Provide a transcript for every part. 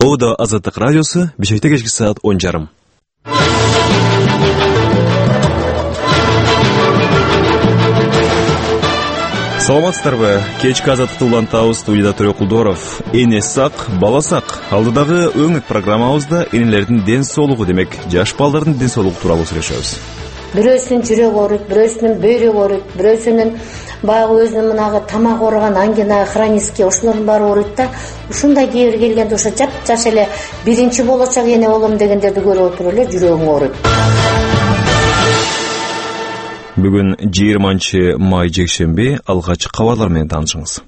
Боуда Азаттык радиосу, Бишкекте кечки саат 10:30. Саламатсыздарбы? Кечки Азаттыкты улантабыз, студияда Төрө Кулдоров. Эне сак, бала сак. Алдыдагы өңүт программабызда энелердин ден соолугу демек, жаш балдардын ден соолугу тууралуу сүйлөшөбүз. Бирөөсүнүн жүрөгү ооруйт, бирөөсүнүн бөйрөгү ооруйт, бирөөсүнүн баягы өзүнүн мынагы тамак ооруган ангина, хронический ошолордун баары ооруйт да. Ушундай кээ бир келгенде ошо жап-жаш эле биринчи болочок эне болом дегендерди көрүп отуруп эле жүрөгүң ооруйт. Бүгүн 20-май жекшемби, алгач кабарлар менен таанышыңыз.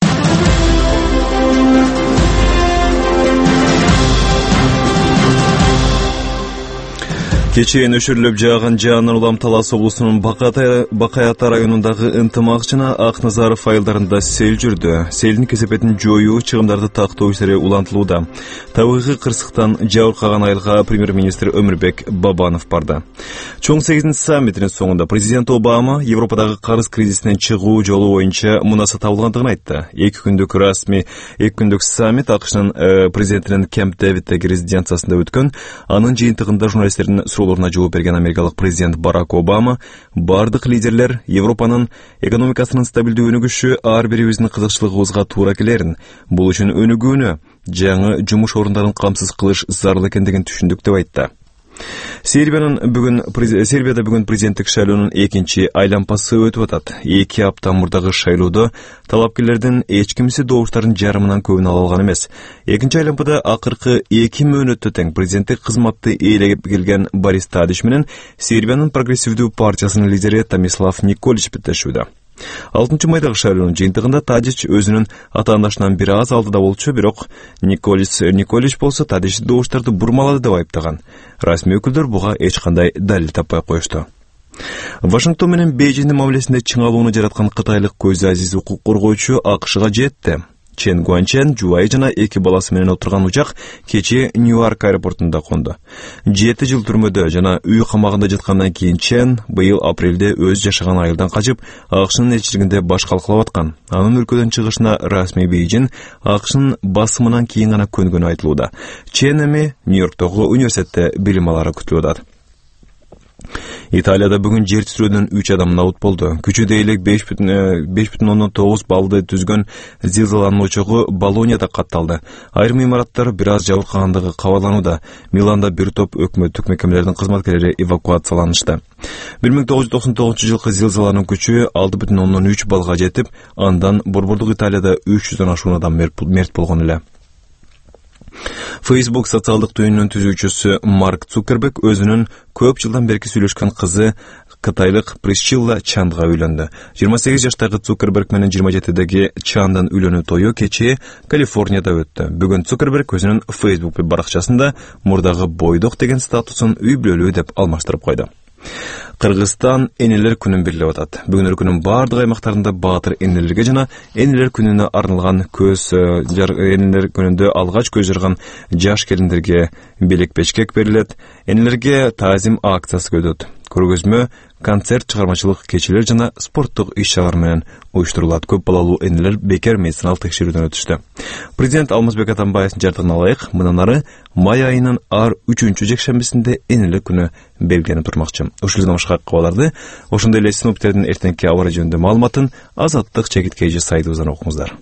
Кечээ нөшөрлөп жааган жаандан улам Талас облусунун Бакаята районундагы ынтымакчына Акназаров айылдарында сел жүрдү. Селдин кесепетин жоюу, чыгымдарды тактоо иштери улантылууда. Табигый кырсыктан жабыркаган айылга премьер-министр Өмүрбек Бабанов барды. Чоң 8-ci саммитинин соңунда президент Обама Европадагы карыз кризисинен чыгуу жолу боюнча мунаса табылгандыгын айтты. 2 күндүк саммит АКШнын президентинин Кэмп Дэвиддеги резиденциясында өткөн. Анын жыйынтыгында журналисттердин суроолоруна жооп берген америкалык президент Барак Обама бардык лидерлер Европанын экономикасынын стабилдүү өнүгүшү ар бирибиздин кызыкчылыгыбызга туура келерин, бул үчүн өнүгүүнү, жаңы жумуш орундарын камсыз кылыш зарыл экендигин түшүндүк деп айтты. Сербияда бүгүн президенттик шайлоонун 2-ci айлампасы өтүп атат. 2 апта мурдагы шайлоодо талапкерлердин эч кимиси добуштардын жарымынан көбүн ала алган эмес. 2-ci айлампада акыркы 2 мөөнөттө тең президенттик кызматты ээлеп келген Борис Тадич менен Сербиянын прогрессивдүү партиясынын лидери Томислав Николич беттешүүдө. 6 майдагы шайлоонун жыйынтыгында Тадич өзүнүн атаандашынан бир аз алдыда болчу, бирок Николич болсо Тадичти добуштарды бурмалады деп айыптаган. Расмий өкүлдөр буга эч кандай далил таппай коюшту. Вашингтон менен Бейжиңдин мамилесинде чыңалууну жараткан кытайлык көз азиз укук коргоочу АКШга жетти. Чен Гуанчен жубайы жана 2 баласы менен отурган учак кечээ Нью-Йорк аэропортунда конду. 7 жыл түрмөдө жана үй камагында жаткандан кийин Чен быйыл апрелде өз жашаган айылдан качып, АКШнын элчилигинде баш калкалап аткан. Анын өлкөдөн чыгышына расмий Бейжиң АКШнын басымынан кийин гана көнгөнү айтылууда. Чен эми Нью-Йорктогу университетте билим алары күтүлүп атат. Италияда бүгүн жер титирөөдөн 3 адам набут болду. Күчү дээрлик 5.9 баллды түзгөн зилзаланын очогу Болонияда катталды. Айрым имараттар бир аз жабыркагандыгы кабарланууда. Миланда бир топ өкмөттүк мекемелердин кызматкерлери эвакуацияланышты. 1999-жылкы зилзаланын күчү 6.3 баллга жетип, андан борбордук Италияда 300дөн ашуун адам мерт болгон эле. Facebook социалдык түйүнүнүн түзүүчүсү Марк Цукерберг өзүнүн көп жылдан берки сүйлөшкөн кызы кытайлык Присчилла Чандга үйлөндү. 28 жаштагы Цукерберг менен 27-деги Чандын үйлөнүү тою кечээ Калифорнияда өттү. Бүгүн Цукерберг өзүнүн Facebook баракчасында мурдагы бойдок деген статусун үй бүлөлүү деп алмаштырып койду. Кыргызстан энелер күнүн белгилеп атат. Бүгүн өлкөнүн бардык аймактарында баатыр энелерге жана энелер күнүнө арналган энелер күнүндө алгач көз жарган жаш келиндерге белек-печкек берилет. Энелерге таазим акциясы өтөт. Көргөзмө, концерт, чыгармачылык кечелер жана спорттук иш-чаралар менен уюштурулат. Көп балалуу энелер бекер медициналык текшерүүдөн өтүштү. Президент Алмазбек Атамбаевдин жардыгына ылайык, мындан ары май айынын ар 3-чү жекшембисинде энелер күнү белгиленип турмакчы. Ушул башка кабарларды, ошондой эле синоптиктердин эртеңки аба жөнүндө маалыматын Азаттык чекиткейжи сайтыбыздан окуңуздар.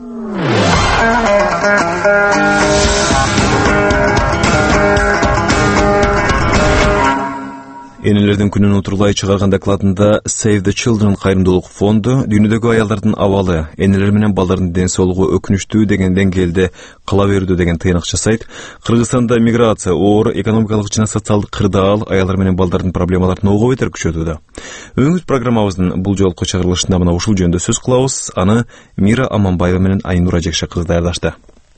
Энелердин күнүн утурлай чыгарган докладында Save the Children кайрымдуулук фонду дүйнөдөгү аялдардын абалы, энелер менен балдардын ден соолугу өкүнүчтүү деген деңгээлде кала берүүдө деген тыйнак жасайт. Кыргызстанда миграция, оор экономикалык жана социалдык кырдаал аялдар менен балдардын проблемаларын ого бетер күчөтүүдө. Өңүт программабыздын бул жолку чыгарылышында мына ушул жөнүндө сөз кылабыз. Аны Мира Аманбаева менен Айнура Жекше кыз даярдашты.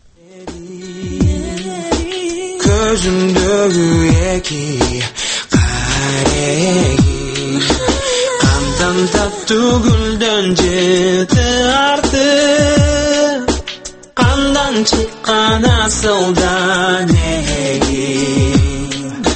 Көзүмдөгү эки Kandan tatlı gülden ciddi artık Kandan çıkan asıldan egin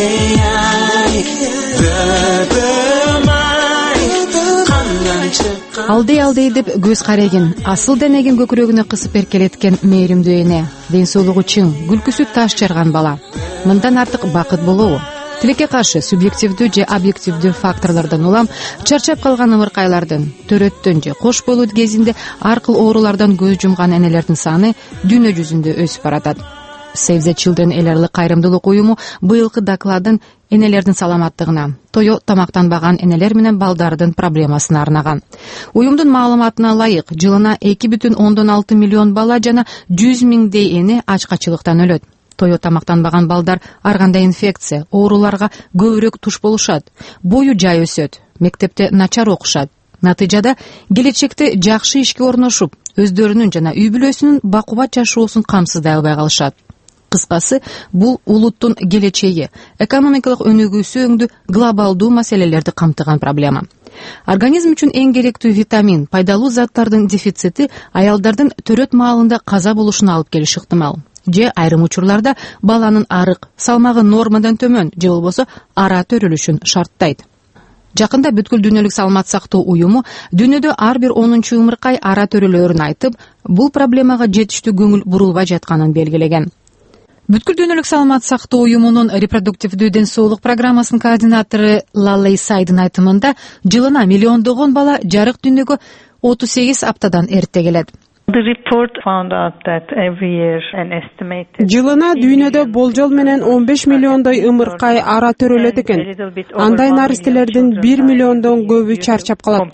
Arleyay, böbüm ay Kandan çıkan алдай деп көз карегин асыл денегин көкүрөгүнө кысып эркелеткен мээримдүү эне, ден соолугу чың, күлкүсү таш жарган бала. Мындан артык бакыт болобу? Тилекке каршы субъективдүү же объективдүү факторлордон улам чарчап калган ымыркайлардын, төрөттөн же кош болуу кезинде ар кыл оорулардан көз жумган энелердин саны дүйнө жүзүндө өсүп баратат. Save the Children эл аралык кайрымдуулук уюму быйылкы докладын энелердин саламаттыгына, тою тамактанбаган энелер менен балдардын проблемасына арнаган. Уюмдун маалыматына ылайык, жылына 2,6 миллион бала жана 100 миңдей эне ачкачылыктан өлөт. Тою тамактанбаган балдар ар кандай инфекция, ооруларга көбүрөөк туш болушат, бою жай өсөт, мектепте начар окушат. Натыйжада келечекте жакшы ишке орношуп, өздөрүнүн жана үй бүлөсүнүн бакубат жашоосун камсыздай албай калышат. Кыскасы, бул улуттун келечеги, экономикалык өнүгүүсү өңдүү глобалдуу маселелерди камтыган проблема. Организм үчүн эң керектүү витамин, пайдалуу заттардын дефицити аялдардын төрөт маалында каза болушуна алып келиши ыктымал. Же айрым учурларда баланын арык, салмагы нормадан төмөн, же болбосо ара төрөлүшүн шарттайт. Жакында бүткүл дүйнөлүк саламат сактоо уюму дүйнөдө ар бир 10-чу ымыркай ара төрөлөрүн айтып, бул проблемага жетиштүү көңүл бурулбай жатканын белгилеген. Бүткүл дүйнөлүк саламат сактоо уюмунун репродуктивдүү ден соолук программасынын координатору Лаллей Сайдын айтымында, жылына миллиондогон бала жарык дүйнөгө 38 аптадан эрте келет. Жылына дүйнөдө болжол менен 15 миллиондой ымыркай ара төрөлөт экен. Андай наристелердин 1 миллиондон көбү чарчап калат.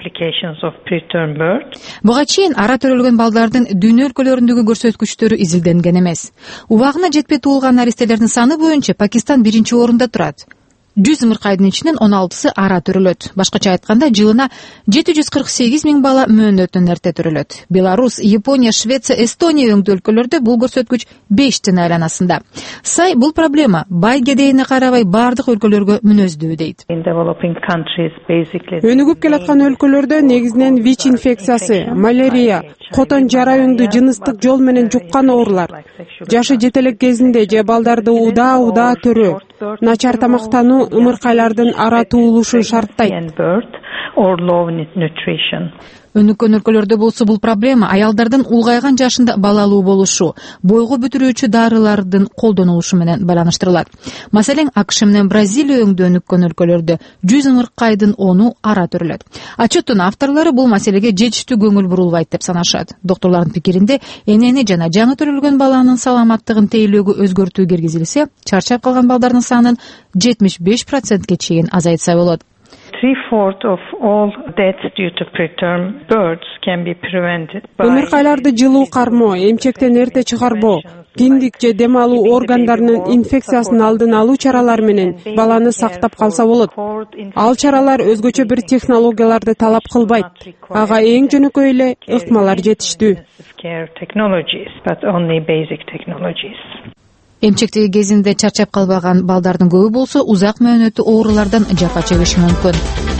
Буга чейин ара төрөлгөн балдардын дүйнө өлкөлөрүндөгү көрсөткүчтөрү изилденген эмес. Убагына жетпей туулган наристелердин саны боюнча Пакистан 1-орунда турат. 100 ымыркайдын ичинен 16сы ара төрөлөт. Башкача айтканда, жылына 748 миң бала мөөнөтүнөн эрте төрөлөт. Беларус, Япония, Швеция, Эстония өңдүү өлкөлөрдө бул көрсөткүч 5тин айланасында. Сай бул проблема бай кедейине карабай бардык өлкөлөргө мүнөздүү дейт. Өнүгүп келаткан өлкөлөрдө негизинен ВИЧ инфекциясы, малярия, котон жара өңдүү жыныстык жол менен жуккан оорулар, жашы жетелек кезинде же балдарды удаа төрөө, начар тамактануу ымыркайлардын ара туулушун шарттайт. Өнүккөн өлкөлөрдө болсо бул проблема аялдардын улгайган жашында балалуу болушу, бойго бүтүрүүчү дарылардын колдонулушу менен байланыштырылат. Маселен, АКШ менен Бразилия өңдүү өнүккөн өлкөлөрдө 100 ымыркайдын 10-у ара төрөлөт. Отчеттун авторлору бул маселеге жетиштүү көңүл бурулбайт деп санашат. Доктурлардын пикиринде, энени жана жаңы төрөлгөн баланын саламаттыгын тейлөөгө өзгөртүү киргизилсе, чарчап калган балдардын санын 75%ке чейин азайтса болот. 3/4 of all deaths due to preterm births can be prevented by ымыркайларды жылуу кармоо, эмчектен эрте чыгарбоо, киндик же дем алуу органдарынын инфекциясын алдын алуу чаралары менен баланы сактап калса болот. Ал чаралар өзгөчө бир технологияларды талап кылбайт. Ага эң жөнөкөй эле ыкмалар жетиштүү. Эмчектеги кезинде чарчап калбаган балдардын көбү болсо узак мөөнөттүү оорулардан жапа чегиши мүмкүн.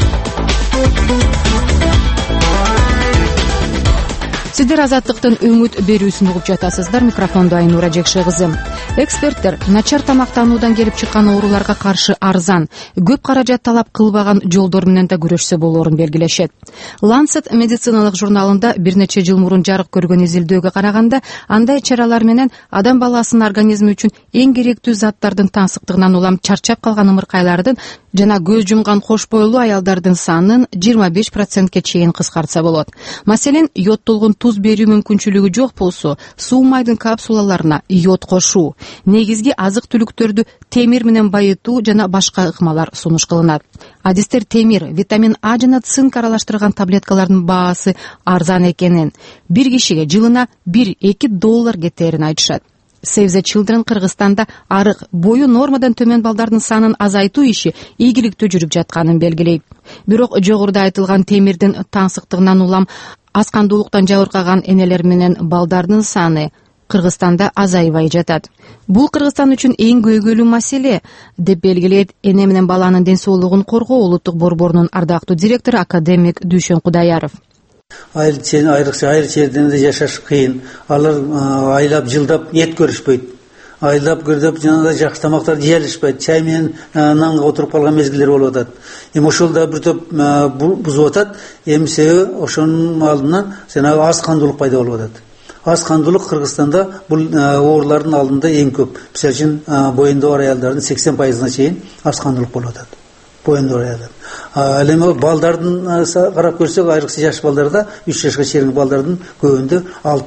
Сиздер Азаттыктын үмүт берүүсүн угуп жатасыздар. Микрофондо Айнура Жекше кызы. Эксперттер начар тамактануудан келип чыккан ооруларга каршы арзан, көп каражат талап кылбаган жолдор менен да күрөшсө болоорун белгилешет. Lancet медициналык журналында бир нече жыл мурун жарык көргөн изилдөөгө караганда, андай чаралар менен адам баласынын организми үчүн эң керектүү заттардын таңсыктыгынан улам чарчап калган ымыркайлардын жана көз жумган кош бойлуу аялдардын санын 25%ке чейин кыскартса болот. Маселен, йодтолгон туз берүү мүмкүнчүлүгү жок болсо, суу майдын капсулаларына йод кошуу, негизги азык түлүктөрдү темир менен байытуу жана башка ыкмалар сунуш кылынат. Адистер темир, витамин А жана цинк аралаштырган таблеткалардын баасы арзан экенин, бир кишиге жылына $1-2 кетерин айтышат. Save the Children Кыргызстанда арык, бою нормадан төмөн балдардын санын азайтуу иши ийгиликтүү жүрүп жатканын белгилейт. Бирок жогоруда айтылган темирдин таңсыктыгынан улам аскандуулуктан жабыркаган энелер менен балдардын саны Кыргызстанда азайбай жатат. Бул Кыргызстан үчүн эң көйгөйлүү маселе деп белгилейт эне менен баланын ден соолугун коргоо улуттук борборунун ардактуу директору академик Дүйшөн Кудаяров. Айрыкча айыл жердеринде жашаш кыйын. Алар айлап жылдап эт көрүшпөйт. айлап көрдөп жанагындай жакшы тамактарды жей алышпайт, чай менен нанга отуруп калган мезгилдер болуп атат. Эми ошол да бир топ бузуп атат. Эми себеби ошонун алдынан жанагы аз кандуулук пайда болуп атат. Аз кандуулук Кыргызстанда бул оорулардын алдында эң көп. Мисалы үчүн боюнда бар аялдардын 80%-на чейин аз кандуулук болуп атат. Боюнда бар аялдар. Ал эми балдардын карап көрсөк, айрыкча жаш балдарда 3 жашка чейинки балдардын көбүндө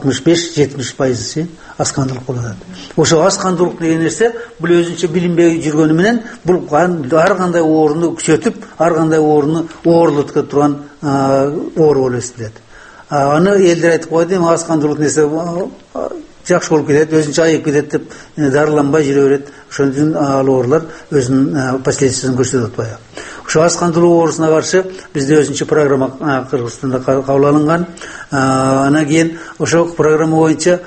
65-70% чейин аз кандуулук болуп атат. Ошо аз кандуулук деген нерсе бул өзүнчө билинбей жүргөнү менен бул ар кандай ооруну күчөтүп, ар кандай ооруну оорулутка турган оору болуп эсептелет. Аны элдер айтып койду, эми аз кандуулук нерсе жакшы болуп кетет, өзүнчө айып кетет деп дарыланбай жүрө берет. Ошон үчүн ал оорулар өзүнүн последствиясын көрсөтүп атпайбы. Ошо аз кандуулук оорусуна каршы бизде өзүнчө программа Кыргызстанда кабыл алынган. Анан кийин ошол программа боюнча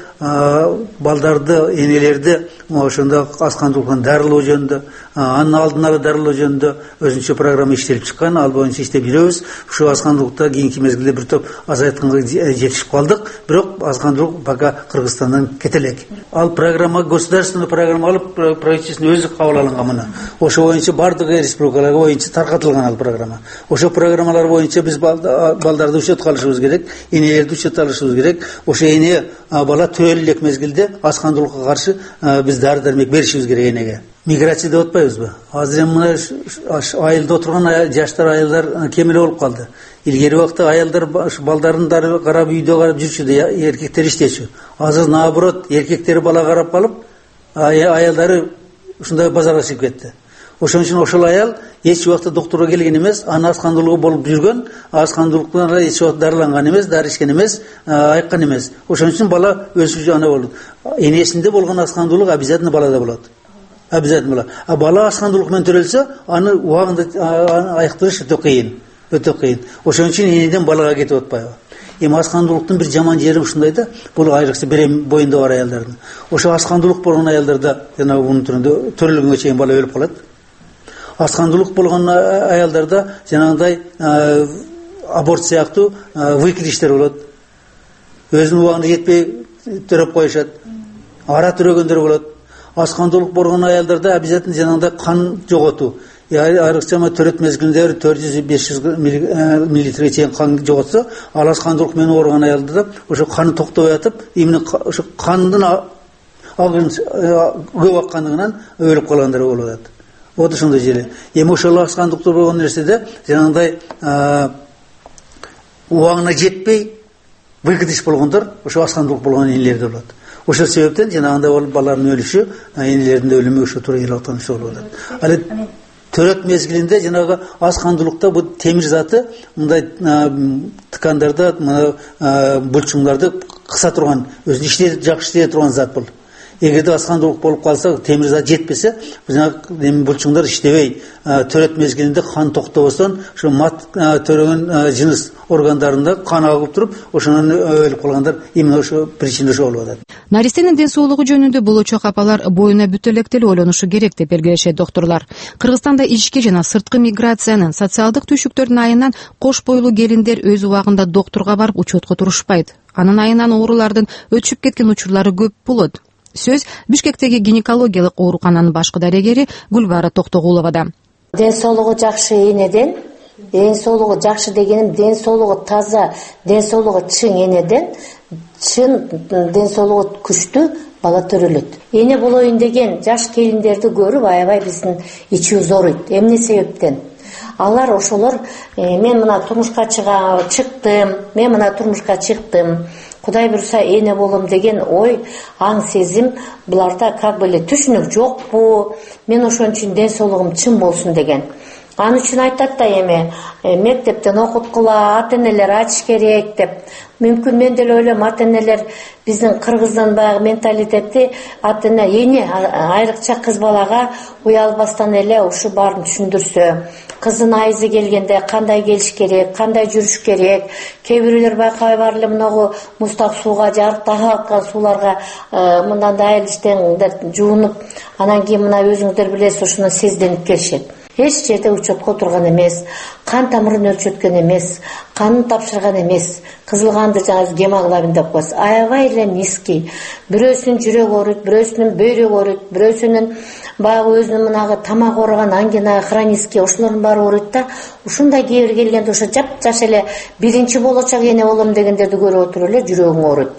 балдарды, энелерди ошондо аз кандуулуктан дарылоо жөнүндө, анын алдын ала дарылоо жөнүндө өзүнчө программа иштелип чыккан. Ал боюнча иштеп жүрөбүз. Ушул аз кандуулукта кийинки мезгилде бир топ азайтканга жетишип калдык, бирок аз кандуулук пока Кыргызстандан кете элек. Ал программа государственный программа алып, правительство өзү кабыл алынган мына. Ошо боюнча бардык республикаларга боюнча таркатылган ал программа. Ошо программалар боюнча биз балдарды учетко алышыбыз керек, энелерди учетко алышыбыз керек. Ошо эне бала төрөлө элек мезгилде аз кандуулукка каршы биз дары-дармек беришибиз керек энеге. Миграция деп атпайбызбы? Азыр эми мына айылда отурган жаштар, аялдар кем эле болуп калды. Илгери убакта аялдар балдарын карап, үйдө карап жүрчү, эркектер иштечү. Азыр наоборот, эркектери бала карап калып, аялдары ушундай базарга чыгып кетти. Ошон үчүн ошол аял эч убакта доктурга келген эмес, анын аз кандуулугу болуп жүргөн, аз кандуулуктан эч убакта дарыланган эмес, дары ичкен эмес, айыккан эмес. Ошон үчүн бала өсүп ана болду. Энесинде болгон аз кандуулук обязательно балада болот. Обязательно бала. Бала аз кандуулук менен төрөлсө, аны убагында айыктырыш өтө кыйын. Өтө кыйын. Ошон үчүн энеден балага кетип атпайбы. Эми аз кандуулуктун бир жаман жери ушундай да, бул айрыкча боюнда бар аялдардын. Ошо аз кандуулук болгон аялдарда жана бунун түрүндө төрөлгөнгө чейин бала өлүп калат. Аз кандуулук болгон аялдарда жанагындай аборт сыяктуу выкидыштер болот. Өзүнүн убагында жетпей төрөп коюшат. Ара төрөгөндөр болот. Аз кандуулук болгон аялдарда обязательно жанагындай кан жоготуу. Айрыкча төрөт мезгилинде 400-500 миллилитрге чейин кан жоготсо, ал аз кандуулук менен ооруган аялдарда ошо каны токтобой атып, именно ошо кандын көп аккандыгынан өлүп калгандар болуп атат. Вот ошондой жери. Эми ошол аз кандуулуктар болгон нерседе жанагындай убагына жетпей выкидыш болгондор, ошо аз кандуулук болгон энелерде болот. Ошол себептен жанагындай болуп балалардын өлүшү, энелердин өлүмү ошо туура келип аткан ошо болуп атат. Ал төрөт мезгилинде жанагы аз кандуулукта бул темир заты мындай ткандарда, булчуңдарды кыса турган, өзү жакшы иштей турган зат бул. Эгерде аз кандуулук болуп калса, темир зат жетпесе, жанагы булчуңдар иштебей, төрөт мезгилинде кан токтобостон, ошо мат төрөгөн жыныс органдарында кан агып туруп, ошонун өлүп калгандар именно ошо причина ошо болуп атат. Наристенин ден соолугу жөнүндө болочок апалар боюна бүтө элек деле ойлонушу керек деп белгилешет доктурлар. Кыргызстанда ички жана сырткы миграциянын социалдык түйшүктөрдүн айынан кош бойлуу келиндер өз убагында доктурга барып учетко турушпайт. Анын айынан оорулардын өчүп кеткен учурлары көп болот. Сөз Бишкектеги гинекологиялык оорукананын башкы дарегери Гүлбара Токтогуловада. Ден соолугу жакшы энеден, ден соолугу жакшы дегеним ден соолугу таза, ден соолугу чың энеден, чын ден соолугу күчтүү бала төрөлөт. Эне болоюн деген жаш келиндерди көрүп аябай биздин ичибиз ооруйт. Эмне себептен? Алар ошолор мен мына турмушка чыктым, Кудай буйруса эне болом деген ой, аң сезим буларда как бы эле түшүнүк жокпу? Мен ошон үчүн ден соолугум чын болсун деген. Анын үчүн айтат да эми мектептен окуткула, ата-энелер ачыш керек деп. Мүмкүн мен деле ойлойм, ата-энелер биздин кыргыздын баягы менталитети эне айрыкча кыз балага уялбастан эле ушу баарын түшүндүрсө, кыздын айызы келгенде кандай келиш керек, кандай жүрүш керек. Кээ бирөөлөр байкабай бар эле мынагу муздак сууга, жарыктага аккан сууларга мындай айыл иштеңдер жуунуп, анан кийин мына өзүңүздөр билесиз ушуну сезденип келишет. эч жерде учетко турган эмес, кан тамырын өлчөткөн эмес, канын тапшырган эмес, кызыл канды жаңы гемоглобин деп коебуз, аябай эле низкий. Бирөөсүнүн жүрөгү ооруйт, бирөөсүнүн бөйрөгү ооруйт, бирөөсүнүн баягы өзүнүн мынагы тамак ооруган ангина хронический ошолордун баары ооруйт да. Ушундай кээ бир келгенде ошо жап-жаш эле биринчи болочок эне болом дегендерди көрүп отуруп эле жүрөгүң ооруйт.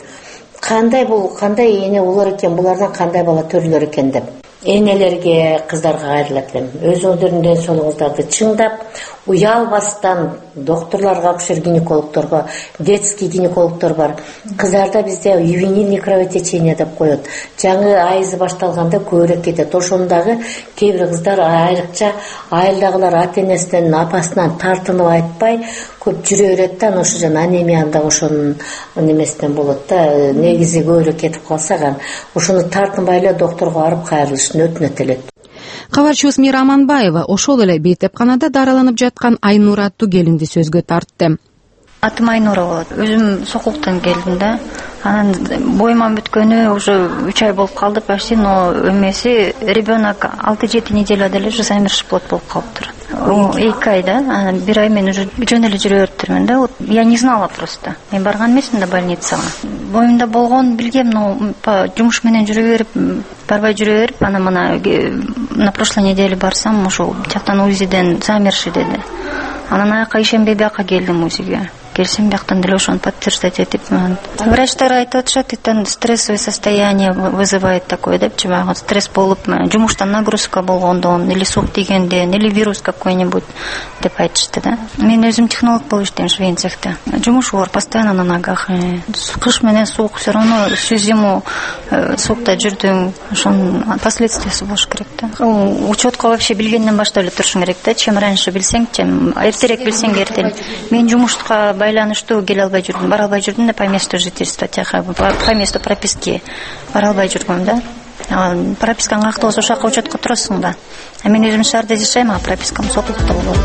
Кандай эне болор экен, булардан кандай бала төрөлөр экен деп. Энелерге, кыздарга кайрылат элем. Өзүңөрдүн ден соолугуңуздарды чыңдап, уялбастан докторлорго, акушер-гинекологторго, детский гинекологтор бар. Кыздарда бизде ювенильный кровотечение деп коет. Жаңы айызы башталганда көбүрөөк кетет. Ошондагы кээ бир кыздар айрыкча айылдагылар ата-энесинен, апасынан тартынып айтпай көп жүрө берет да, ошо жана анемияндагы ошонун немесинен болот да. Негизи көбүрөөк кетип калса, ошону тартынбай эле докторго барып кайрылышын өтүнөт элек. Кабарчыбыз Мира Аманбаева ошол эле бейтепканада дараланып жаткан Айнура аттуу келинди сөзгө тартты. Атым Айнура болот. Өзүм Сокулуктан келдим да. Анан боюма бүткөнү уже 3 ай болуп калды почти, но эмеси ребенок 6-7 неделяда эле уже замерзший плод болуп калыптыр. 2 ай да, анан 1 ай мен уже жөн эле жүрө бериптирмин да. Я не знала просто. Мен барган эмесмин да больницага. Боюмда болгон билгем, но жумуш менен жүрө берип, барбай жүрө берип, анан мына на прошлой неделе барсам, ошол жактан УЗИден замерзший деди. Анан аяка ишенбей бияка келдим УЗИге. Келсем бияктан деле ошону подтверждать этип, врачтар айтып атышат, это стрессовое состояние вызывает такое деп, баягы стресс болуп, жумуштан нагрузка болгондон, или сук тийгенден, или вирус какой-нибудь деп айтышты да. Мен өзүм технолог болуп иштейм швейн цехте. Жумуш бар, постоянно на ногах. Кыш менен суук, все равно всю зиму суукта жүрдүң, ошонун последствиясы болуш керек да. Учетко вообще билгенден баштап эле турушуң керек да. Чем раньше билсең, чем эртерээк билсең эртелик. Мен жумушка байланыштуу келе албай жүрдүм, бара албай жүрдүм да, по месту жительства, по месту прописки бара албай жүргөм да. Пропискаң каякта болсо ошол жака учетко турасың да. Мен өзүм шаарда жашайм, а пропискам Сокулукта болот.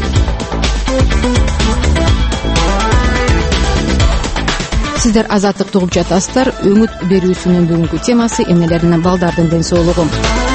Сиздер Азаттык угуп жатасыздар. Үмүт берүүсүнүн бүгүнкү темасы эмнелеринен балдардын ден соолугу.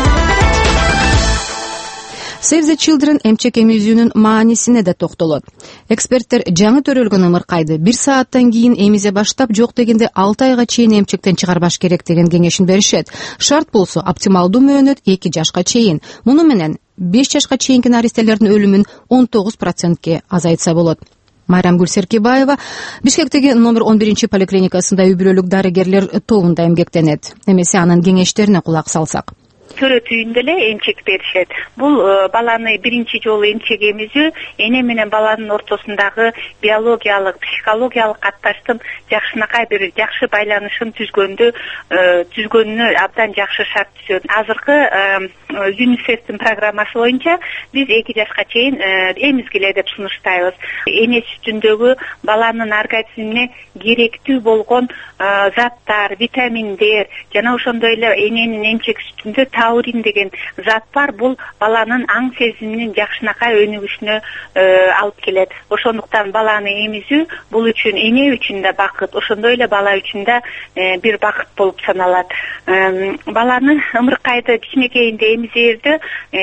Save the Children эмчек эмизүүнүн маанисине да токтолот. Эксперттер жаңы төрөлгөн ымыркайды 1 сааттан кийин эмизе баштап, жок дегенде 6 айга чейин эмчектен чыгарбаш керек деген кеңешин беришет. Шарт болсо оптималдуу мөөнөт 2 жашка чейин. Муну менен 5 жашка чейинки наристелердин өлүмүн 19%ке азайтса болот. Майрам Гүлсеркибаева Бишкектеги номер 11 поликлиникасында үй бүлөлүк дарыгерлер тобунда эмгектенет. Эмесе анын кеңештерине кулак салсак. Көрө түйүндө эле эмчек беришет. Бул баланы биринчи жолу эмчек эмизүү эне менен баланын ортосундагы биологиялык, психологиялык катташтын жакшынакай бир жакшы байланышын түзгөнүнө абдан жакшы шарт түзөт. Азыркы ЮНИСЕФтин программасы боюнча биз 2 жашка чейин эмизгиле деп сунуштайбыз. Эне сүтүндөгү баланын организмине керектүү болгон заттар, витаминдер жана ошондой эле эненин эмчек сүтүндө таурин деген зат бар. Бул баланын аң сезиминин жакшынакай өнүгүшүнө алып келет. Ошондуктан баланы эмизүү бул үчүн эне үчүн да бакыт, ошондой эле бала үчүн да бир бакыт болуп саналат. Баланы ымыркайды кичинекейинде эмизээрдө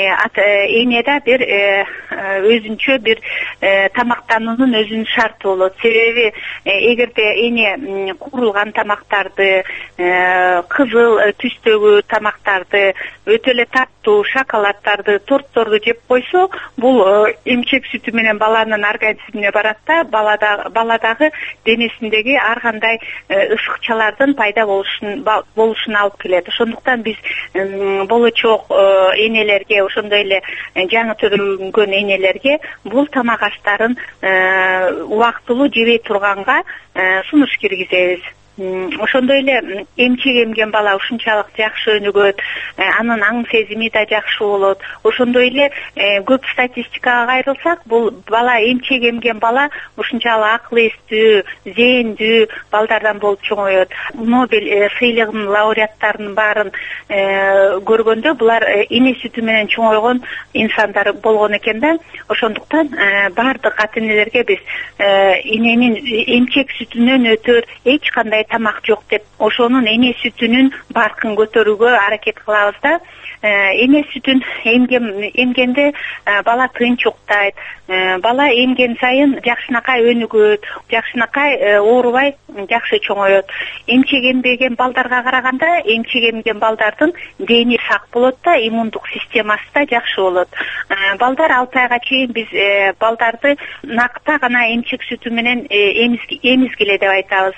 энеде бир өзүнчө бир тамактануунун өзүнүн шарты болот. Себеби эгерде эне куурулган тамактарды, кызыл түстөгү тамактарды, өтө эле таттуу шоколаддарды, тортторду жеп койсо, бул эмчек сүтү менен баланын организмине барат да, баладагы денесиндеги ар кандай ысыкчалардын пайда болушуна алып келет. Ошондуктан биз болочок энелерге, ошондой эле жаңы төрөлгөн энелерге бул тамак аштарын убактылуу жебей турганга сунуш киргизебиз. Ошондой эле эмчек эмген бала ушунчалык жакшы өнүгөт, анын аң сезими да жакшы болот. Ошондой эле көп статистикага кайрылсак, бул бала эмчек эмген бала ушунчалык акыл эстүү, зээндүү балдардан болуп чоңоет. Нобель сыйлыгынын лауреаттарынын баарын көргөндө булар эне сүтү менен чоңойгон инсандар болгон экен да. Ошондуктан бардык ата-энелерге биз эненин эмчек сүтүнөн өтөр эч кандай тамак жок деп ошонун эне сүтүнүн баркын көтөрүүгө аракет кылабыз да. Эне сүтүн эмгенде бала тынч уктайт. Бала эмген сайын жакшынакай өнүгөт, жакшынакай оорубай жакшы чоңоет. Эмчек эмбеген балдарга караганда эмчек эмген балдардын дени сак болот да, иммундук системасы да жакшы болот. Балдар 6 айга чейин биз балдарды накта гана эмчек сүтү менен эмизгиле деп айтабыз.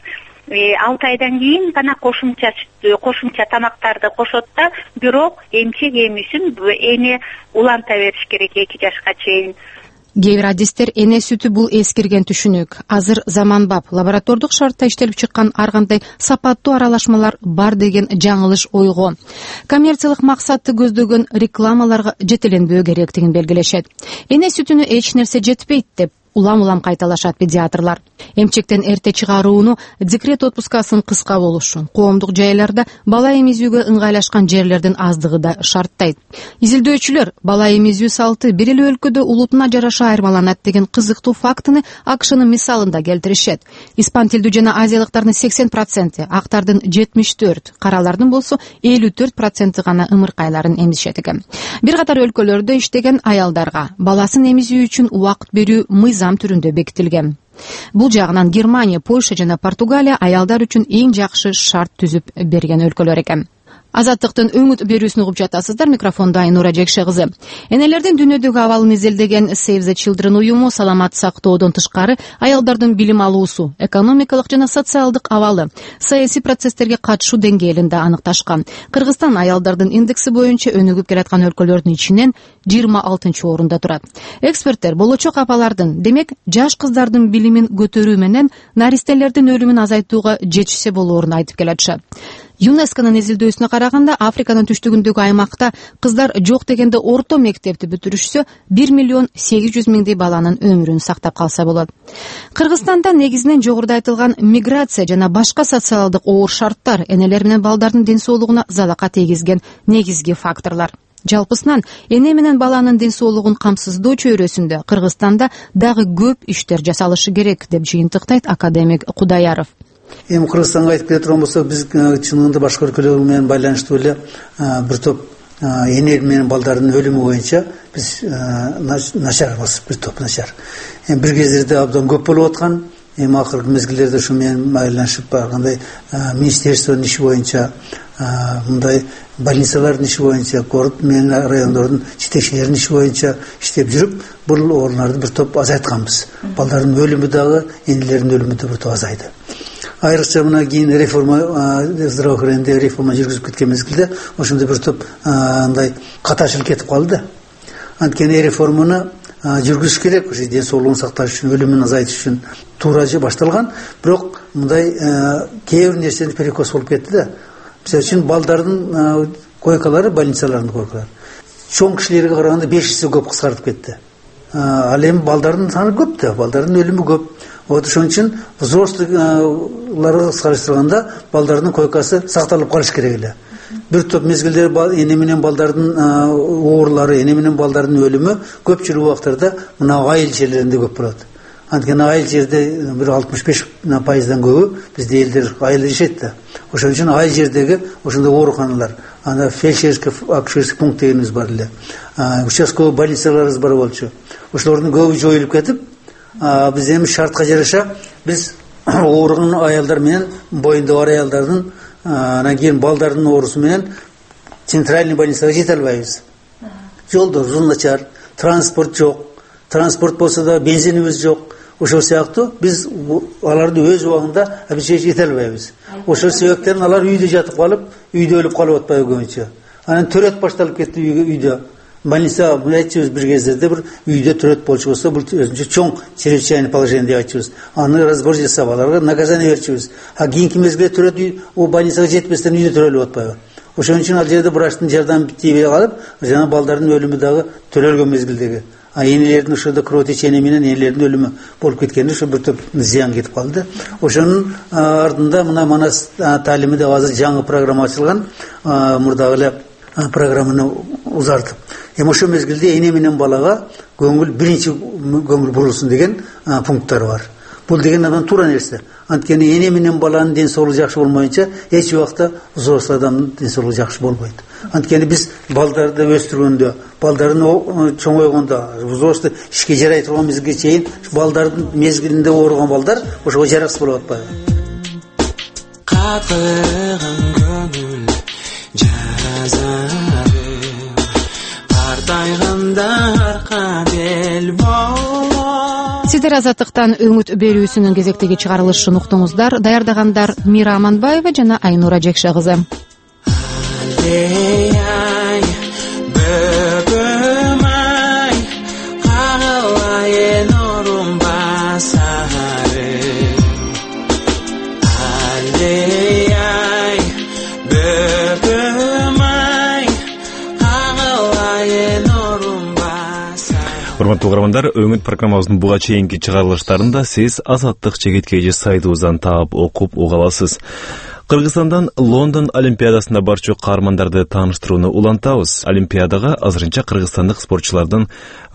6 айдан кийин гана кошумча тамактарды кошот да, бирок эмчек эмүүсүн эне уланта бериш керек 2 жашка чейин. Кээ бир адистер эне сүтү бул эскирген түшүнүк. Азыр заманбап лаборатордук шартта иштелип чыккан ар кандай сапаттуу аралашмалар бар деген жаңылыш ойго. Коммерциялык максатты көздөгөн рекламаларга жетеленбөө керектигин белгилешет. Эне сүтүнө эч нерсе жетпейт деп улам кайталашат педиатрлар. Эмчектен эрте чыгарууну, декрет отпускасын кыска болушун, коомдук жайларда бала эмизүүгө ыңгайлашкан жерлердин аздыгы да шарттайт. Изилдөөчүлөр бала эмизүү салты бир эле өлкөдө улутуна жараша айырмаланат деген кызыктуу фактыны АКШнын мисалында келтиришет. Испан тилдүү жана азиялыктардын 80%, актардын 74%, каралардын болсо 54% гана ымыркайларын эмизишет экен. Бир катар өлкөлөрдө иштеген аялдарга баласын эмизүү үчүн убакыт берүү мыйзам түрүндө бекитилген. Бул жагынан Германия, Польша жана Португалия аялдар үчүн эң жакшы шарт түзүп берген өлкөлөр экен. Азаттыктын үмүт берүүсүн угуп жатасыздар. Микрофондо Айнура Жекше кызы. Энелердин дүйнөдөгү абалын изилдеген Save the Children уюму саламат сактоодон тышкары аялдардын билим алуусу, экономикалык жана социалдык абалы, саясий процесстерге катышуу деңгээлин да аныкташкан. Кыргызстан аялдардын индекси боюнча өнүгүп келаткан өлкөлөрдүн ичинен 26-орунда турат. Эксперттер болочок апалардын, демек жаш кыздардын билимин көтөрүү менен наристелердин өлүмүн азайтууга жетишсе болоорун айтып келатышат. ЮНЕСКОнун изилдөөсүнө караганда Африканын түштүгүндөгү аймакта кыздар жок дегенде орто мектепти бүтүрүшсө 1,8 миллион баланын өмүрүн сактап калса болот. Кыргызстанда негизинен жогоруда айтылган миграция жана башка социалдык оор шарттар энелер менен балдардын ден соолугуна залака тийгизген негизги факторлор. Жалпысынан эне менен баланын ден соолугун камсыздоо чөйрөсүндө Кыргызстанда дагы көп иштер жасалышы керек деп жыйынтыктайт академик Кудаяров. Кыргызстанга айтып келе турган болсок, биз чынында башка өлкөлөр менен байланыштуу эле бир топ эне менен балдардын өлүмү боюнча биз начарбыз, бир топ начар. Бир кездерде абдан көп болуп аткан, акыркы мезгилдерде ушу менен байланышып баргандай министерствонун иши боюнча, мындай больницалардын иши боюнча, город менен райондордун жетекчилеринин иши боюнча иштеп жүрүп, бул ооруларды бир топ азайтканбыз. Балдардын өлүмү дагы, энелердин өлүмү да бир топ азайды. Айрыкча мына кийин реформа, здравоохранение реформа жүргүзүп кеткен мезгилде ошондой бир топ андай каташылып кетип калды. Анткени реформаны жүргүзүш керек, ошо ден соолугун сакташ үчүн, өлүмүн азайтыш үчүн туура башталган, бирок мындай кээ бир нерсени перекос болуп кетти да. Мисалы үчүн балдардын койкалары, больницалардын койкалары чоң кишилерге караганда 5 эсе көп кыскартып кетти. Ал эми балдардын саны көп да, балдардын өлүмү көп. Вот ошон үчүн взрослыйларга салыштырганда балдардын койкасы сакталып калыш керек эле. Бир топ мезгилдер эне менен балдардын оорулары, эне менен балдардын өлүмү көпчүлүк убактарда мына айыл жерлеринде көп болот. Анткени айыл жерде бир 65% көбү бизде элдер айылда жашайт да. Ошон үчүн айыл жердеги ошондой ооруканалар, анда фельдшерский акушерский пункт дегенибиз бар эле. Участковый больницаларыбыз бар болчу. Ошолордун көбү жоюлуп кетип, биз эми шартка жараша биз ооруган аялдар менен боюнда бар аялдардын анан кийин балдардын оорусу менен центральный больницага жете албайбыз. Жолдор начар, транспорт жок. Транспорт болсо да бензинибиз жок. Ошол сыяктуу биз аларды өз убагында обеспечить эте албайбыз. Ошол себептен алар үйдө жатып калып, үйдө өлүп калып атпайбы көбүнчө. Анан төрөт башталып кетти үйдө. Больница айтчыбыз бир кездерде бир үйдө төрөт болчу болсо, бул өзүнчө чоң чрезвычайный положение деп айтчыбыз. Аны разбор жасап аларга наказание берчүбүз. Кийинки мезгилде төрөт у больницага жетпестен үйдө төрөлүп атпайбы. Ошон үчүн ал жерде врачтын жардамы тийбей калып, жана балдардын өлүмү дагы төрөлгөн мезгилдеги. Энелердин ошондо кровотечение менен энелердин өлүмү болуп кеткенде ошо бир топ зыян кетип калды. Ошонун артында мына Манас таалими деп азыр жаңы программа ачылган, мурдагы эле программаны узартып. Ошол мезгилде эне менен балага көңүл биринчи көңүл бурулсун деген пункттар бар. Бул деген андан туура нерсе. Анткени эне менен баланын ден соолугу жакшы болмойнча эч убакта узоос адамдын ден соолугу жакшы болбойт. Анткени биз балдарды өстүргөндө, балдарын чоңойгондо, узоосту ишке жарай турган мезгилге чейин балдардын мезгилинде ооруган балдар ошого жараксыз болуп атпайбы. Катырган көңүл жазары картайганда арка бел болот. Сиздер Азаттыктан өңүт берүүсүнүн кезектеги чыгарылышын уктуңуздар. Даярдагандар Мира Аманбаева жана Айнура Жекше кызы. Урматтуу угармандар, өңүт программабыздын буга чейинки чыгарылыштарында сиз Азаттык чегеткеji сайтыбыздан таап окуп уга аласыз. Кыргызстандан Лондон Олимпиадасында барчу каармандарды тааныштырууну улантабыз. Олимпиадага азырынча кыргызстандык спортчулардын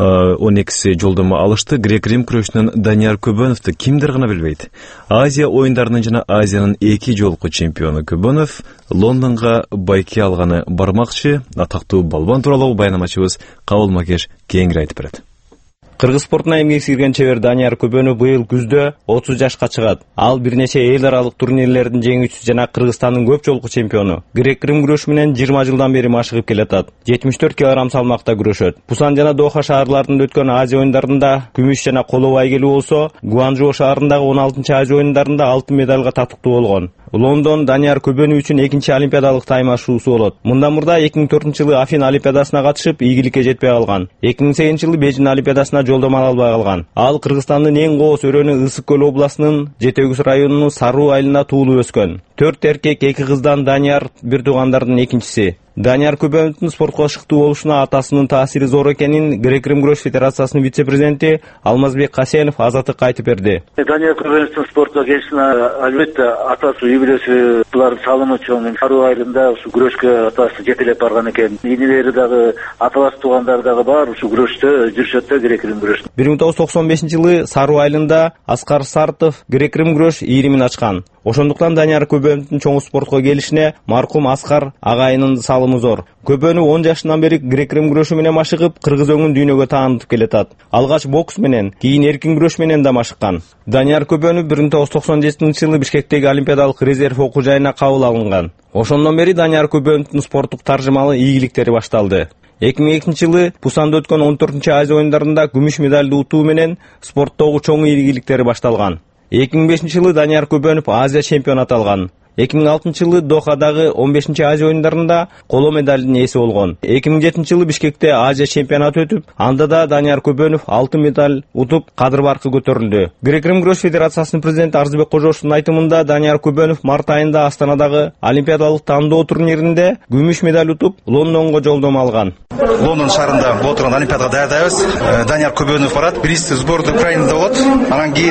12си жолдомо алышты. Грек-рим күрөшүнөн Данияр Көбөновду кимдир гана билбейт. Азия оюндарынын жана Азиянын 2 жолку чемпиону Көбөнов Лондонго байке алганы бармакчы. Атактуу балбан тууралуу баянамачыбыз Кабыл Макеш кеңири айтып берет. Кыргыз спортуна эмгек сиңирген чебер Данияр Көбөнов быйыл күздө 30 жашка чыгат. Ал бир нече эл аралык турнирлердин жеңүүчүсү жана Кыргызстандын көп жолку чемпиону. Грек-рим күрөшү менен 20 жылдан бери машыгып келатат. 74 кг салмакта күрөшөт. Пусан жана Доха шаарларында өткөн Азия оюндарында күмүш жана коло байгелүү болсо, Гуанчжоу шаарындагы 16-Азия оюндарында алтын медалга татыктуу болгон. Лондон Данияр Көбөнов үчүн экинчи олимпиадалык таймашуусу болот. Мындан мурда 2004-жылы Афин олимпиадасына катышып, ийгиликке жетпей калган. 2008-жылы Бейжин олимпиадасына жолдомо ала албай калган. Ал Кыргызстандын эң кооз өрөөнү Ысык көл областынын Жетегүз районунун Саруу айылында туулуп өскөн. 4 эркек, 2 кыздан Данияр бир туугандардын экинчиси. Данияр Көбөновдун спортко шыктуу болушуна атасынын таасири зор экенин Грек-рим күрөш федерациясынын вице-президенти Алмазбек Касенов Азаттыкка айтып берди. Данияр Көбөновдун спортко келишине албетте атасы үй бүлөсү булардын салымы чоң. Саруу айылында ушу күрөшкө атасы жетелеп барган экен. Инилери дагы, аталас туугандары дагы бар ушу күрөштө жүрүшөт да Грек-рим күрөш. 1995-жылы Саруу айылында Аскар Сартов Грек-рим күрөш ийримин ачкан. Ошондуктан Данияр Көбөновдун чоң спортко келишине маркум Аскар агайынын салымы зор. Көбөнов 10 жашынан бери грек-рим күрөшү менен машыгып, кыргыз өңүн дүйнөгө таанытып келатат. Алгач бокс менен, кийин эркин күрөш менен да машыккан. Данияр Көбөнов 1997-жылы Бишкектеги олимпиадалык резерв окуу жайына кабыл алынган. Ошондон бери Данияр Көбөновдун спорттук таржымалы ийгиликтери башталды. 2002-жылы Пусанда өткөн 14-Азия оюндарында күмүш медалды утуу менен спорттогу чоң ийгиликтери башталган. 2005-жылы Данияр Көбөнов Азия чемпиону аталган. 2006-жылы Дохадагы 15-Азия оюндарында коло медалдын ээси болгон. 2007-жылы Бишкекте Азия чемпионаты өтүп, анда да Данияр Көбөнов алтын медаль утуп, кадыр баркы көтөрүлдү. Грек-рим күрөш федерациясынын президенти Арзыбек Кожошовдун айтымында Данияр Көбөнов март айында Астанадагы олимпиадалык тандоо турниринде күмүш медаль утуп, Лондонго жолдомо алган. Лондон шаарында болуп турган олимпиадага даярдайбыз. Данияр Көбөнов барат. Биринчи сборная Украинада болот. Анан кийин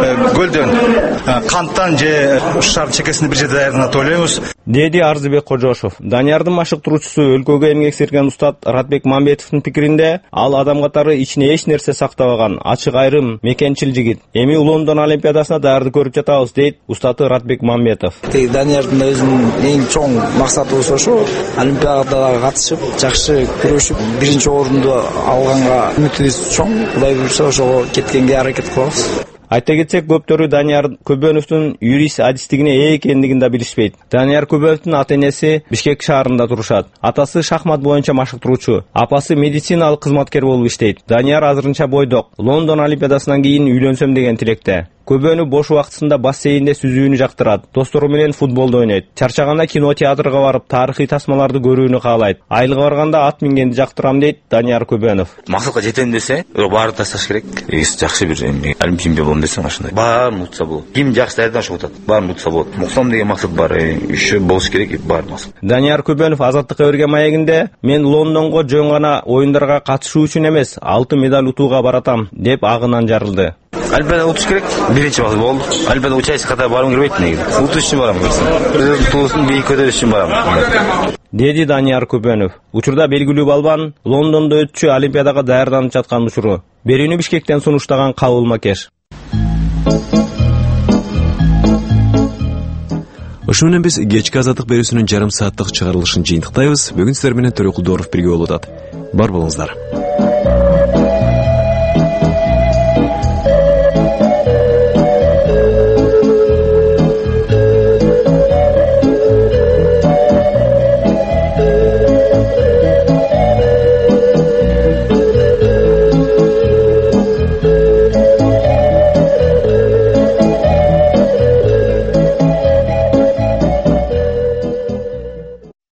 көлдөн, канттан же шаардын чекесинде бир жерде даярданат ойлойбуз, деди Арзыбек Кожошов. Даниярдын машыктыруучусу өлкөгө эмгек сиңирген устат Ратбек Мамбетовдун пикиринде, ал адам катары ичине эч нерсе сактабаган, ачык айрым, мекенчил жигит. Эми Лондон олимпиадасына даярдык көрүп жатабыз, дейт устаты Ратбек Мамбетов. Даниярдын өзүнүн эң чоң максаты ошо, олимпиадага катышып, жакшы күрөшүп, биринчи орунду алганга үмүтүбүз чоң. Кудай буйрса ошого кеткенге аракет кылабыз. Айта кетсек, көптөрү Данияр Көбөновдун юрист адистигине ээ экендигин да билишпейт. Данияр Көбөновдун ата-энеси Бишкек шаарында турушат. Атасы шахмат боюнча машыктыруучу, апасы медициналык кызматкер болуп иштейт. Данияр азырынча бойдок. Лондон олимпиадасынан кийин үйлөнсөм деген тилекте. Көбөнов бош убактысында бассейнде сүзүүнү жактырат. Достору менен футболду ойнойт. Чарчаганда кино театрга барып, тарыхый тасмаларды көрүүнү каалайт. Айылга барганда ат мингенди жактырам, дейт Данияр Көбөнов. Максатка жетем десе, баарын ташташ керек. Жакшы бир олимпия чемпион болом десең, ошондой. Баарын утса болот. Ким жакшы даярданып атат, баарын утса болот. Муксам деген максат бар, еще болуш керек, бар максат. Данияр Көбөнов Азаттыкка берген маегинде, мен Лондонго жөн гана оюндарга катышуу үчүн эмес, алтын медаль утууга баратам, деп агынан жарылды. Олимпиада утуш керек, биринчи багыт болду. Олимпиада участие ката барым келбейт негизи. Утуш үчүн барам. Президент туулусын бийик көтөрүш үчүн барам, деди Данияр Көбөнов. Учурда белгилүү балбан Лондондо өтчү олимпиадага даярданып жаткан учуру. Берүүнү Бишкектен сунуштаган Кабыл Макеш. Ошо менен биз кечки азаттык берүүсүнүн жарым сааттык чыгарылышын жыйынтыктайбыз. Бүгүн сиздер менен Төрөкулдоров бирге болуп атат. Бар болуңуздар.